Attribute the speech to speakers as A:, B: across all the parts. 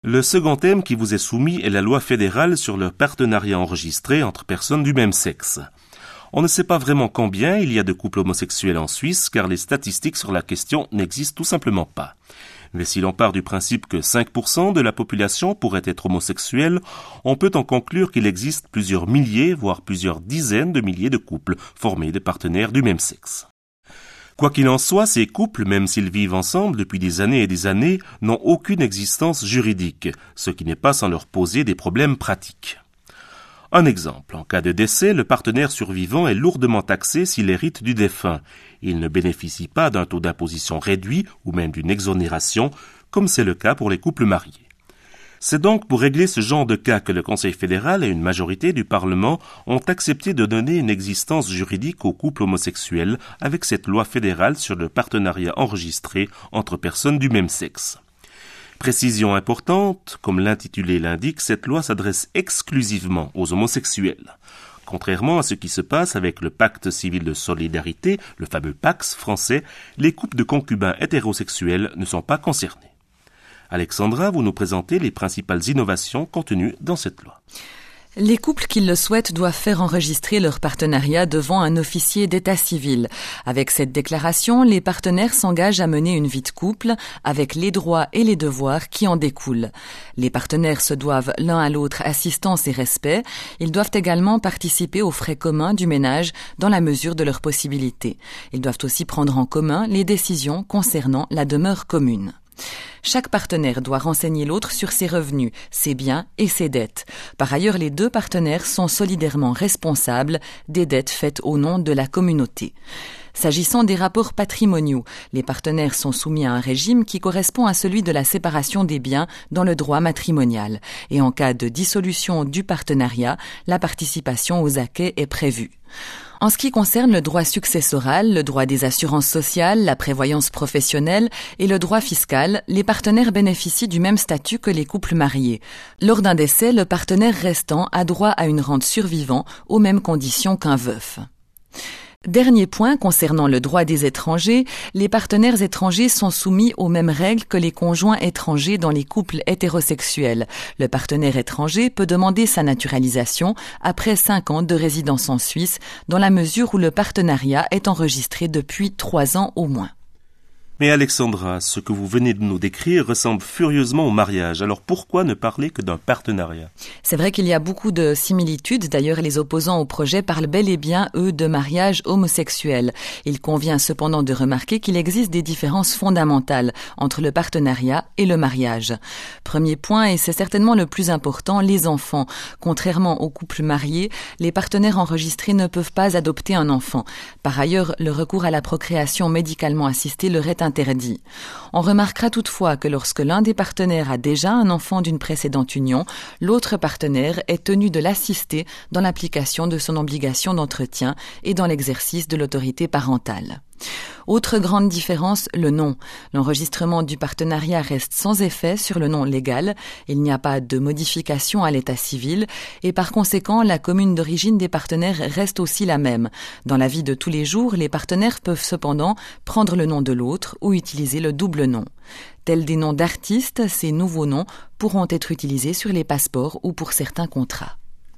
A: Le second thème qui vous est soumis est la loi fédérale sur le partenariat enregistré entre personnes du même sexe. On ne sait pas vraiment combien il y a de couples homosexuels en Suisse, car les statistiques sur la question n'existent tout simplement pas. Mais si l'on part du principe que 5% de la population pourrait être homosexuelle, on peut en conclure qu'il existe plusieurs milliers, voire plusieurs dizaines de milliers de couples formés de partenaires du même sexe. Quoi qu'il en soit, ces couples, même s'ils vivent ensemble depuis des années et des années, n'ont aucune existence juridique, ce qui n'est pas sans leur poser des problèmes pratiques. Un exemple, en cas de décès, le partenaire survivant est lourdement taxé s'il hérite du défunt. Il ne bénéficie pas d'un taux d'imposition réduit ou même d'une exonération, comme c'est le cas pour les couples mariés. C'est donc pour régler ce genre de cas que le Conseil fédéral et une majorité du Parlement ont accepté de donner une existence juridique aux couples homosexuels avec cette loi fédérale sur le partenariat enregistré entre personnes du même sexe. Précision importante, comme l'intitulé l'indique, cette loi s'adresse exclusivement aux homosexuels. Contrairement à ce qui se passe avec le pacte civil de solidarité, le fameux PACS français, les couples de concubins hétérosexuels ne sont pas concernés. Alexandra, vous nous présentez les principales innovations contenues dans cette loi.
B: Les couples qui le souhaitent doivent faire enregistrer leur partenariat devant un officier d'état civil. Avec cette déclaration, les partenaires s'engagent à mener une vie de couple avec les droits et les devoirs qui en découlent. Les partenaires se doivent l'un à l'autre assistance et respect. Ils doivent également participer aux frais communs du ménage dans la mesure de leurs possibilités. Ils doivent aussi prendre en commun les décisions concernant la demeure commune. Chaque partenaire doit renseigner l'autre sur ses revenus, ses biens et ses dettes. Par ailleurs, les deux partenaires sont solidairement responsables des dettes faites au nom de la communauté. S'agissant des rapports patrimoniaux, les partenaires sont soumis à un régime qui correspond à celui de la séparation des biens dans le droit matrimonial. Et en cas de dissolution du partenariat, la participation aux acquêts est prévue. En ce qui concerne le droit successoral, le droit des assurances sociales, la prévoyance professionnelle et le droit fiscal, les partenaires bénéficient du même statut que les couples mariés. Lors d'un décès, le partenaire restant a droit à une rente survivant aux mêmes conditions qu'un veuf. Dernier point concernant le droit des étrangers, les partenaires étrangers sont soumis aux mêmes règles que les conjoints étrangers dans les couples hétérosexuels. Le partenaire étranger peut demander sa naturalisation après 5 ans de résidence en Suisse, dans la mesure où le partenariat est enregistré depuis 3 ans au moins.
A: Mais Alexandra, ce que vous venez de nous décrire ressemble furieusement au mariage. Alors pourquoi ne parler que d'un partenariat ?
B: C'est vrai qu'il y a beaucoup de similitudes. D'ailleurs, les opposants au projet parlent bel et bien, eux, de mariage homosexuel. Il convient cependant de remarquer qu'il existe des différences fondamentales entre le partenariat et le mariage. Premier point, et c'est certainement le plus important, les enfants. Contrairement aux couples mariés, les partenaires enregistrés ne peuvent pas adopter un enfant. Par ailleurs, le recours à la procréation médicalement assistée leur est interdit. On remarquera toutefois que lorsque l'un des partenaires a déjà un enfant d'une précédente union, l'autre partenaire est tenu de l'assister dans l'application de son obligation d'entretien et dans l'exercice de l'autorité parentale. Autre grande différence, le nom. L'enregistrement du partenariat reste sans effet sur le nom légal. Il n'y a pas de modification à l'état civil et par conséquent, la commune d'origine des partenaires reste aussi la même. Dans la vie de tous les jours, les partenaires peuvent cependant prendre le nom de l'autre ou utiliser le double nom. Tels des noms d'artistes, ces nouveaux noms pourront être utilisés sur les passeports ou pour certains contrats.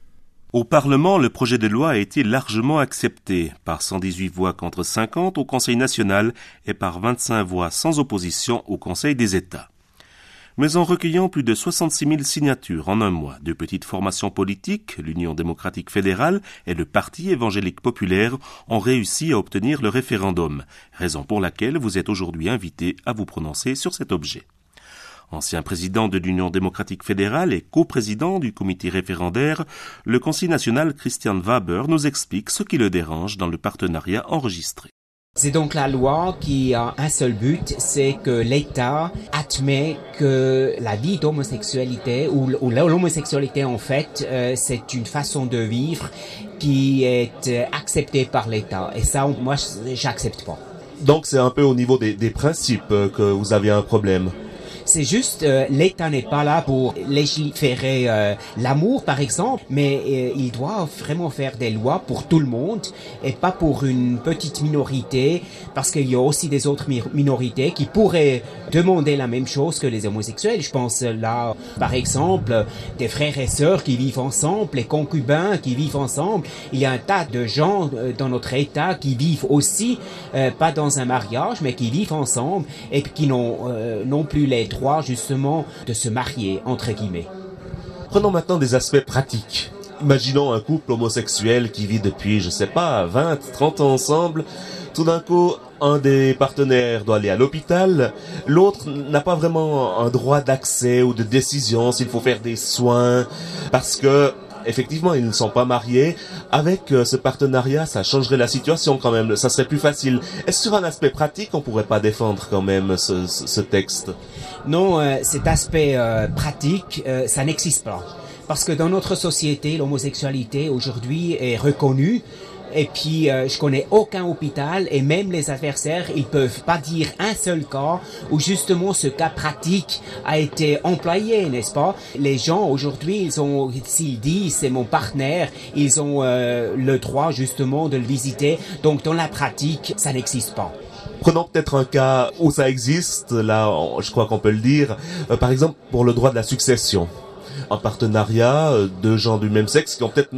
A: Au Parlement, le projet de loi a été largement accepté, par 118 voix contre 50 au Conseil national et par 25 voix sans opposition au Conseil des États. Mais en recueillant plus de 66 000 signatures en un mois, deux petites formations politiques, l'Union démocratique fédérale et le Parti évangélique populaire, ont réussi à obtenir le référendum, raison pour laquelle vous êtes aujourd'hui invité à vous prononcer sur cet objet. Ancien président de l'Union démocratique fédérale et coprésident du comité référendaire, le Conseil national Christian Waber nous explique ce qui le dérange dans le partenariat enregistré.
C: C'est donc la loi qui a un seul but, c'est que l'État admet que la vie d'homosexualité ou l'homosexualité en fait, c'est une façon de vivre qui est acceptée par l'État. Et ça, moi, j'accepte pas.
D: Donc c'est un peu au niveau des principes que vous avez un problème.
C: C'est juste, l'État n'est pas là pour légiférer l'amour, par exemple, mais il doit vraiment faire des lois pour tout le monde et pas pour une petite minorité, parce qu'il y a aussi des autres minorités qui pourraient demander la même chose que les homosexuels. Je pense là, par exemple, des frères et sœurs qui vivent ensemble, les concubins qui vivent ensemble. Il y a un tas de gens dans notre État qui vivent aussi, pas dans un mariage, mais qui vivent ensemble et qui n'ont non plus les droits justement de se marier, entre guillemets.
A: Prenons maintenant des aspects pratiques. Imaginons un couple homosexuel qui vit depuis, 20, 30 ans ensemble. Tout d'un coup, un des partenaires doit aller à l'hôpital, l'autre n'a pas vraiment un droit d'accès ou de décision s'il faut faire des soins, parce que effectivement, ils ne sont pas mariés. Avec ce partenariat, ça changerait la situation quand même, ça serait plus facile. Est-ce que sur un aspect pratique, on pourrait pas défendre quand même ce texte?
C: Non, cet aspect pratique, ça n'existe pas. Parce que dans notre société, l'homosexualité aujourd'hui est reconnue. Et puis, je connais aucun hôpital et même les adversaires, ils peuvent pas dire un seul cas où justement ce cas pratique a été employé, n'est-ce pas? Les gens aujourd'hui, s'ils disent c'est mon partenaire, ils ont le droit justement de le visiter. Donc, dans la pratique, ça n'existe pas.
A: Prenons peut-être un cas où ça existe, là, je crois qu'on peut le dire, par exemple pour le droit de la succession. Un partenariat, deux gens du même sexe qui ont peut-être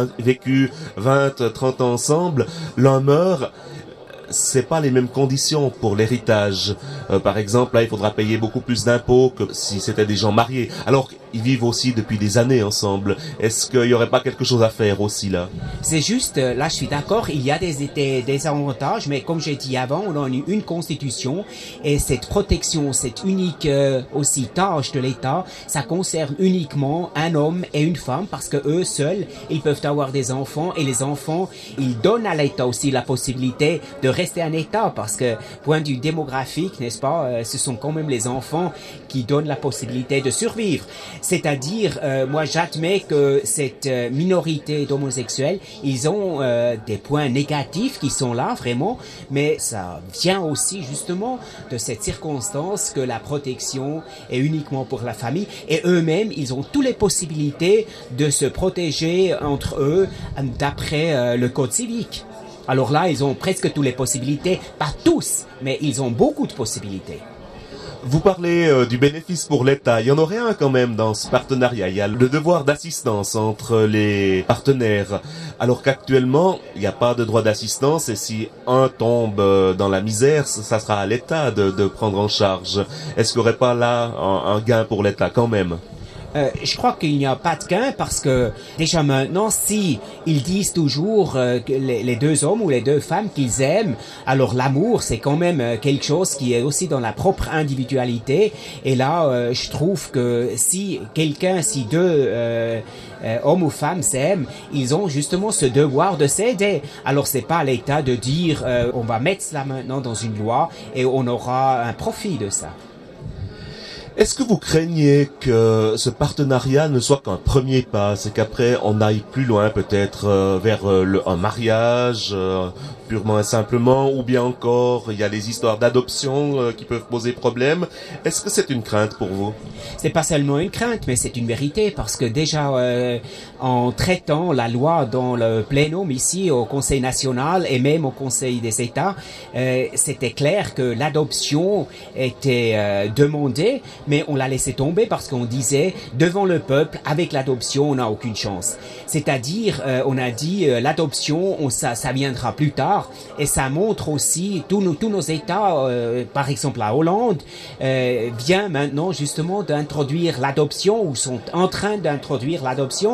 A: vécu 20, 30 ans ensemble, l'un meurt, c'est pas les mêmes conditions pour l'héritage. Par exemple, là, il faudra payer beaucoup plus d'impôts que si c'était des gens mariés. Alors qu'ils vivent aussi depuis des années ensemble. Est-ce qu'il y aurait pas quelque chose à faire aussi là?
C: C'est juste, là, je suis d'accord, il y a des avantages, mais comme j'ai dit avant, on a une constitution et cette protection, cette unique aussi tâche de l'État, ça concerne uniquement un homme et une femme parce que eux seuls, ils peuvent avoir des enfants et les enfants, ils donnent à l'État aussi la possibilité de rester un État parce que, point de vue démographique, n'est-ce pas, ce sont quand même les enfants qui donnent la possibilité de survivre. C'est-à-dire, moi j'admets que cette minorité d'homosexuels, ils ont des points négatifs qui sont là vraiment, mais ça vient aussi justement de cette circonstance que la protection est uniquement pour la famille et eux-mêmes, ils ont toutes les possibilités de se protéger entre eux d'après le code civique. Alors là, ils ont presque toutes les possibilités, pas tous, mais ils ont beaucoup de possibilités.
A: Vous parlez du bénéfice pour l'État. Il y en aurait un quand même dans ce partenariat. Il y a le devoir d'assistance entre les partenaires. Alors qu'actuellement, il n'y a pas de droit d'assistance et si un tombe dans la misère, ça sera à l'État de prendre en charge. Est-ce qu'il n'y aurait pas là un gain pour l'État quand même?
C: Je crois qu'il n'y a pas de gain parce que déjà maintenant, si ils disent toujours que les deux hommes ou les deux femmes qu'ils aiment, alors l'amour c'est quand même quelque chose qui est aussi dans la propre individualité. Et là, je trouve que si deux hommes ou femmes s'aiment, ils ont justement ce devoir de s'aider. Alors c'est pas à l'État de dire on va mettre cela maintenant dans une loi et on aura un profit de ça.
A: Est-ce que vous craignez que ce partenariat ne soit qu'un premier pas, c'est qu'après on aille plus loin peut-être vers un mariage purement et simplement, ou bien encore il y a les histoires d'adoption qui peuvent poser problème? Est-ce que c'est une crainte pour vous?
C: C'est pas seulement une crainte, mais c'est une vérité parce que déjà en traitant la loi dans le plénum ici au Conseil national et même au Conseil des États, c'était clair que l'adoption était demandée, mais on l'a laissé tomber parce qu'on disait devant le peuple avec l'adoption on n'a aucune chance. C'est-à-dire on a dit l'adoption ça viendra plus tard. Et ça montre aussi tous nos États, par exemple la Hollande, vient maintenant justement d'introduire l'adoption ou sont en train d'introduire l'adoption.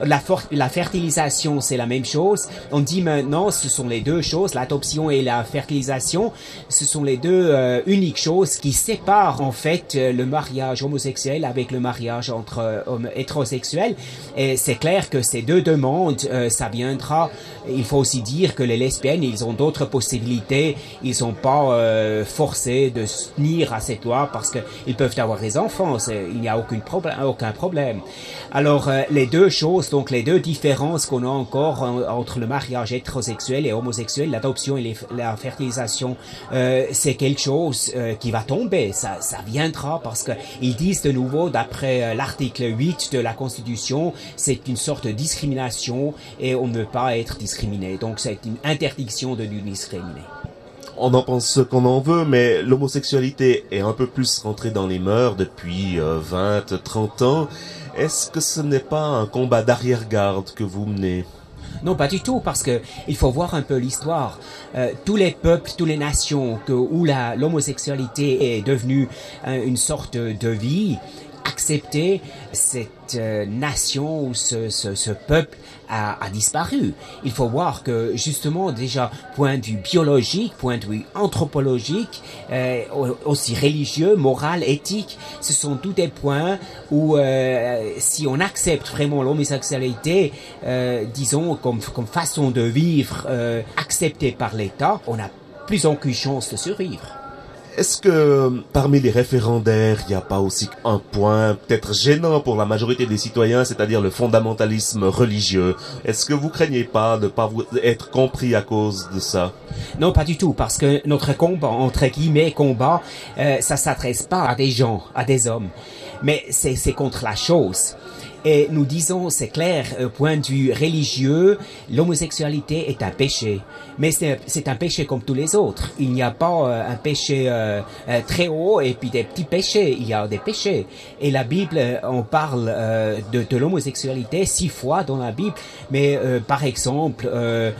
C: La fertilisation, c'est la même chose. On dit maintenant, ce sont les deux choses, l'adoption et la fertilisation, ce sont les deux uniques choses qui séparent en fait le mariage homosexuel avec le mariage entre hommes hétérosexuels. Et c'est clair que ces deux demandes, ça viendra. Il faut aussi dire que les lesbiennes ils ont d'autres possibilités, ils sont pas forcés de se tenir à cette loi parce qu'ils peuvent avoir des enfants, il n'y a aucun problème. Alors les deux choses, donc les deux différences qu'on a encore entre le mariage hétérosexuel et homosexuel, l'adoption et la fertilisation, c'est quelque chose qui va tomber, ça viendra parce que ils disent de nouveau, d'après l'article 8 de la Constitution, c'est une sorte de discrimination et on ne veut pas être discriminé. Donc c'est une interdiction de nous discriminer.
A: On en pense ce qu'on en veut, mais l'homosexualité est un peu plus rentrée dans les mœurs depuis 20, 30 ans. Est-ce que ce n'est pas un combat d'arrière-garde que vous menez ?
C: Non, pas du tout, parce que il faut voir un peu l'histoire. Tous les peuples, toutes les nations où l'homosexualité est devenue une sorte de vie, accepter cette nation ou ce peuple a disparu. Il faut voir que justement déjà point de vue biologique, point de vue anthropologique, aussi religieux, moral, éthique, ce sont tous des points où si on accepte vraiment l'homosexualité, disons comme façon de vivre acceptée par l'État, on a plus aucune chance de survivre.
A: Est-ce que parmi les référendaires, il n'y a pas aussi un point peut-être gênant pour la majorité des citoyens, c'est-à-dire le fondamentalisme religieux ? Est-ce que vous craignez pas de pas être compris à cause de ça ?
C: Non, pas du tout, parce que notre combat, entre guillemets, ça s'adresse pas à des gens, à des hommes, mais c'est contre la chose. Et nous disons, c'est clair, point de vue religieux, l'homosexualité est un péché. Mais c'est un péché comme tous les autres. Il n'y a pas un péché très haut et puis des petits péchés. Il y a des péchés. Et la Bible, on parle de l'homosexualité 6 fois dans la Bible. Mais par exemple,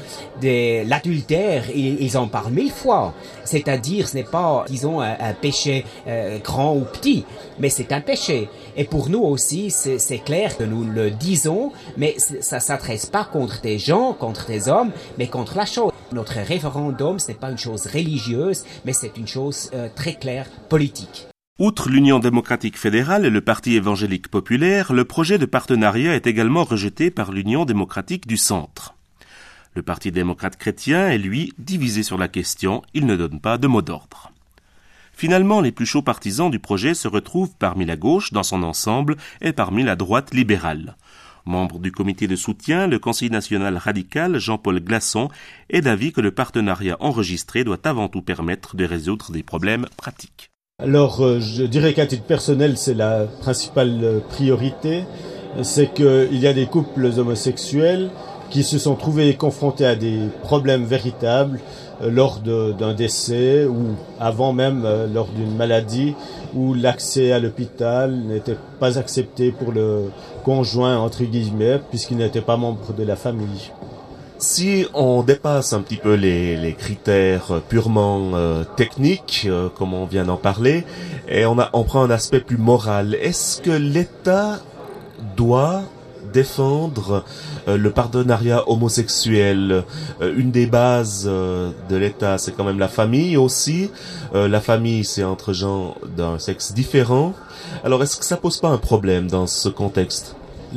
C: l'adultère, ils en parlent 1000 fois. C'est-à-dire, ce n'est pas, disons, un péché grand ou petit, mais c'est un péché. Et pour nous aussi, c'est clair que nous le disons, mais ça s'adresse pas contre des gens, contre des hommes, mais contre la chose. Notre référendum, ce n'est pas une chose religieuse, mais c'est une chose très claire, politique.
A: Outre l'Union démocratique fédérale et le Parti évangélique populaire, le projet de partenariat est également rejeté par l'Union démocratique du centre. Le Parti démocrate chrétien est, lui, divisé sur la question, il ne donne pas de mot d'ordre. Finalement, les plus chauds partisans du projet se retrouvent parmi la gauche dans son ensemble et parmi la droite libérale. Membre du comité de soutien, le Conseil national radical, Jean-Paul Glasson, est d'avis que le partenariat enregistré doit avant tout permettre de résoudre des problèmes pratiques.
D: Alors, je dirais qu'à titre personnel, c'est la principale priorité. C'est qu'il y a des couples homosexuels qui se sont trouvés confrontés à des problèmes véritables lors d'un décès ou avant même lors d'une maladie où l'accès à l'hôpital n'était pas accepté pour le conjoint, entre guillemets, puisqu'il n'était pas membre de la famille.
A: Si on dépasse un petit peu les critères purement techniques, comme on vient d'en parler, et on prend un aspect plus moral, est-ce que l'État doit défendre le partenariat homosexuel? Une des bases de l'État, c'est quand même la famille aussi. La famille, c'est entre gens d'un sexe différent. Alors, est-ce que ça pose pas un problème dans ce contexte?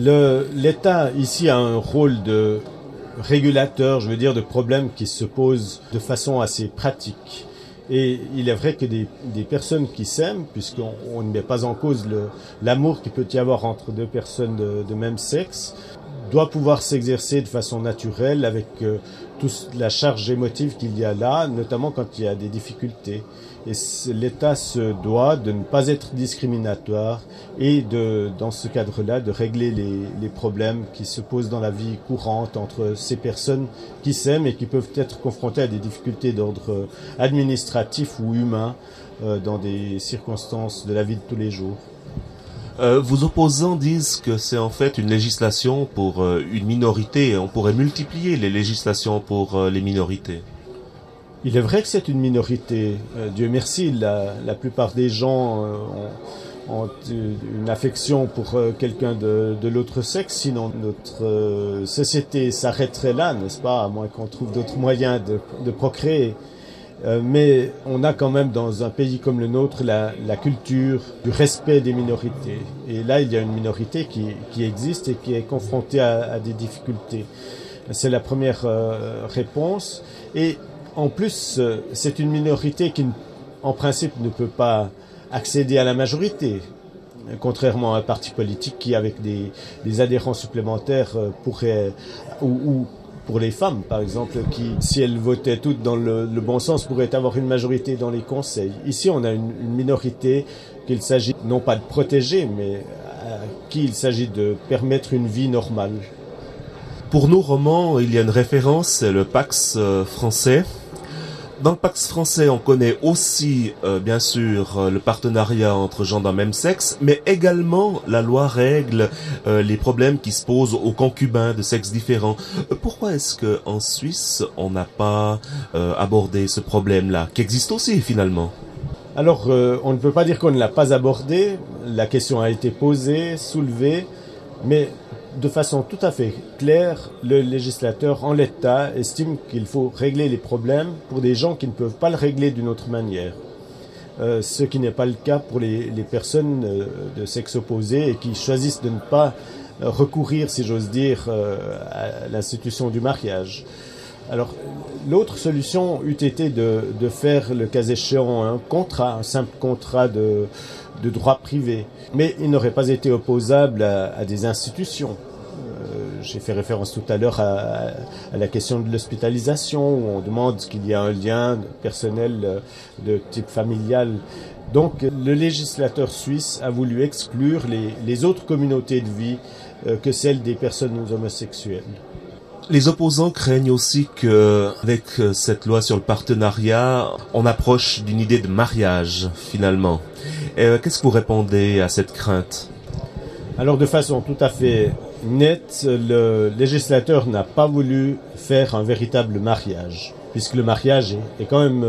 D: L'État, ici, a un rôle de régulateur, je veux dire, de problèmes qui se posent de façon assez pratique. Et il est vrai que des personnes qui s'aiment, puisqu'on ne met pas en cause l'amour qu'il peut y avoir entre deux personnes de même sexe, doit pouvoir s'exercer de façon naturelle avec toute la charge émotive qu'il y a là, notamment quand il y a des difficultés. Et l'État se doit de ne pas être discriminatoire et dans ce cadre-là, de régler les problèmes qui se posent dans la vie courante entre ces personnes qui s'aiment et qui peuvent être confrontées à des difficultés d'ordre administratif ou humain dans des circonstances de la vie de tous les jours.
A: Vos opposants disent que c'est en fait une législation pour une minorité. On pourrait multiplier les législations pour les minorités.
D: Il est vrai que c'est une minorité. Dieu merci, la plupart des gens ont une affection pour quelqu'un de l'autre sexe, sinon notre société s'arrêterait là, n'est-ce pas, à moins qu'on trouve d'autres moyens de procréer. Mais on a quand même dans un pays comme le nôtre la culture du respect des minorités. Et là, il y a une minorité qui existe et qui est confrontée à des difficultés. C'est la première réponse. Et en plus, c'est une minorité qui, en principe, ne peut pas accéder à la majorité, contrairement à un parti politique qui, avec des adhérents supplémentaires, pourrait, ou pour les femmes, par exemple, qui, si elles votaient toutes dans le bon sens, pourraient avoir une majorité dans les conseils. Ici, on a une minorité qu'il s'agit non pas de protéger, mais à qui il s'agit de permettre une vie normale.
A: Pour nous, romans, il y a une référence, c'est le Pax français. Dans le Pax français, on connaît aussi, bien sûr, le partenariat entre gens d'un même sexe, mais également la loi règle les problèmes qui se posent aux concubins de sexes différents. Pourquoi est-ce que en Suisse, on n'a pas abordé ce problème-là, qui existe aussi finalement?
D: Alors, on ne peut pas dire qu'on ne l'a pas abordé. La question a été posée, soulevée, mais de façon tout à fait claire, le législateur en l'état estime qu'il faut régler les problèmes pour des gens qui ne peuvent pas le régler d'une autre manière. Ce qui n'est pas le cas pour les personnes de sexe opposé et qui choisissent de ne pas recourir, si j'ose dire, à l'institution du mariage. Alors, l'autre solution eût été de faire, le cas échéant, un simple contrat de droit privé. Mais il n'aurait pas été opposable à des institutions. J'ai fait référence tout à l'heure à la question de l'hospitalisation, où on demande qu'il y ait un lien personnel de type familial. Donc, le législateur suisse a voulu exclure les autres communautés de vie que celles des personnes homosexuelles.
A: Les opposants craignent aussi que, avec cette loi sur le partenariat, on approche d'une idée de mariage, finalement. Qu'est-ce que vous répondez à cette crainte?
D: Alors, de façon tout à fait nette, le législateur n'a pas voulu faire un véritable mariage, puisque le mariage est quand même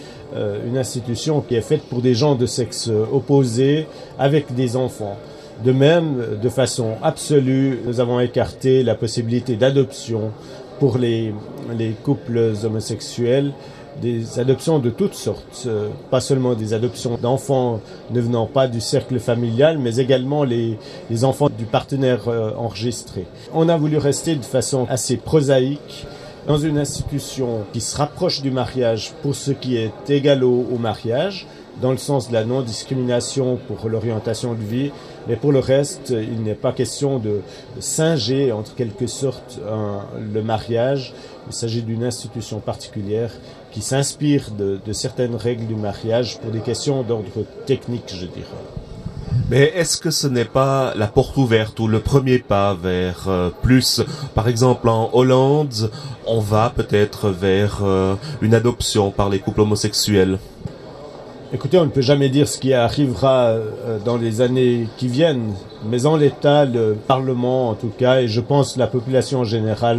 D: une institution qui est faite pour des gens de sexe opposé avec des enfants. De même, de façon absolue, nous avons écarté la possibilité d'adoption pour les couples homosexuels, des adoptions de toutes sortes, pas seulement des adoptions d'enfants ne venant pas du cercle familial, mais également les enfants du partenaire enregistré. On a voulu rester de façon assez prosaïque dans une institution qui se rapproche du mariage pour ce qui est égal au mariage, dans le sens de la non-discrimination pour l'orientation de vie, mais pour le reste, il n'est pas question de singer, en quelque sorte, le mariage. Il s'agit d'une institution particulière qui s'inspire de certaines règles du mariage pour des questions d'ordre technique, je dirais.
A: Mais est-ce que ce n'est pas la porte ouverte ou le premier pas vers plus? Par exemple, en Hollande, on va peut-être vers une adoption par les couples homosexuels.
D: Écoutez, on ne peut jamais dire ce qui arrivera dans les années qui viennent, mais en l'état, le Parlement en tout cas, et je pense la population en général,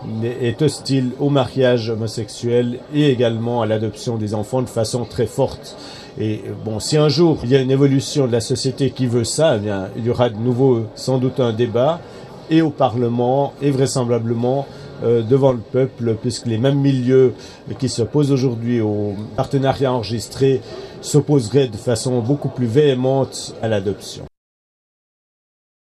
D: est hostile au mariage homosexuel et également à l'adoption des enfants de façon très forte. Et bon, si un jour il y a une évolution de la société qui veut ça, eh bien, il y aura de nouveau sans doute un débat, et au Parlement, et vraisemblablement devant le peuple, puisque les mêmes milieux qui s'opposent aujourd'hui au partenariat enregistré s'opposeraient de façon beaucoup plus véhémente à l'adoption.